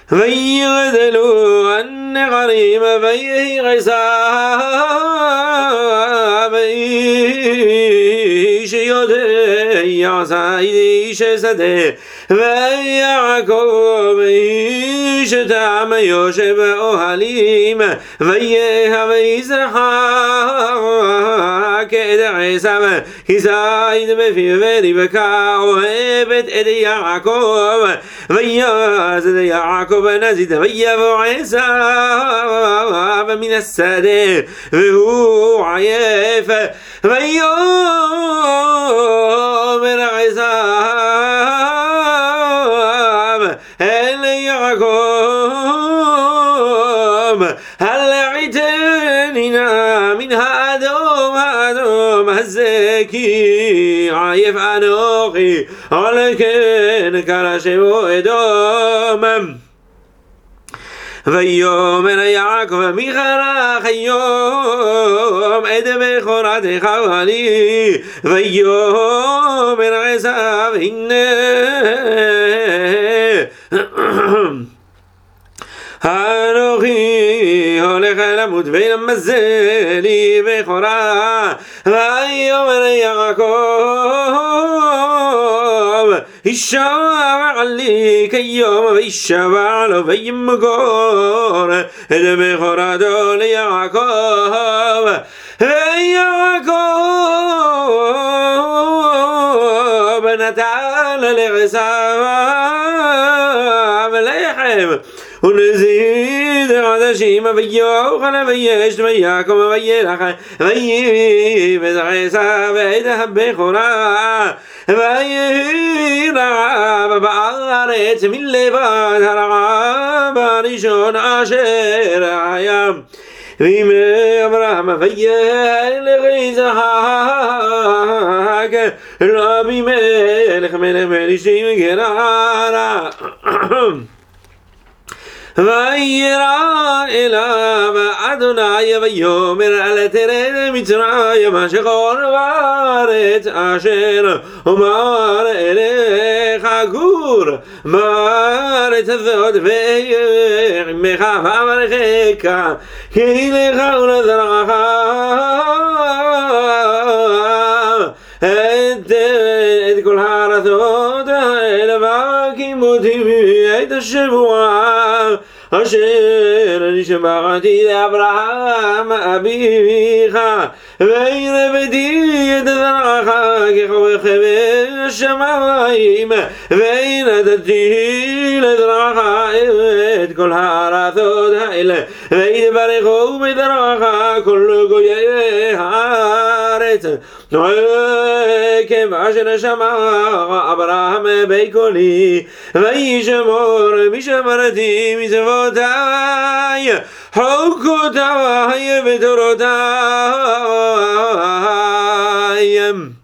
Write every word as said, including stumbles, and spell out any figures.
ויגדלו הנערים ויהי עשיו איש יודע איש שדה ויעקב איש תם יושב באוהלים ויהב ישחק את עשיו יזיד בפיו ורבקה אוהבת את יעקב ויעז יעקב נזיד ויבוא עשיו מן השדה והוא עייף ויאמר עשיו אל יעקב הל עיתני נא מן האדום האדום הזה כי עייף אנוכי על כן קרא שמו אדום ויאמר יעקב מי חרך היום את בכורתך לי ויאמר עשיו הנה אנוכי הולך למות ולמזה לי בכורה ויאמר יעקב יישבע לי כיום וישבע לו וימכור את בכורתו ליעקב ויעקב נתן לעשיו לחם ונזיד עדשים ויאכל וישת ויעקב וילך ויבז עשיו את הבכורה ויהי רעב בארץ מלבד הרעב הראשון אשר היה וימי אברהם וילך יצחק רבי מלך מלך מלכים גררה וירא אליו אדוני ויאמר אל תרד מצרימה שכל בארץ אשר אומר אליך גור בארץ הזאת ועמך ואברכך כי לך ולזרעך את כל הארצות האלה והקימותי את השבועה אשר נשבעתי לאברהם אביך והרביתי את זרעך ככוכב השמיים ונתתי לזרעך את כל הארצות האלה ויתברכו בזרעך כל גויי הארץ כמה שמע אברהם בקולי וישמור משמרתי מצוותיי חוקותיי ותורותיי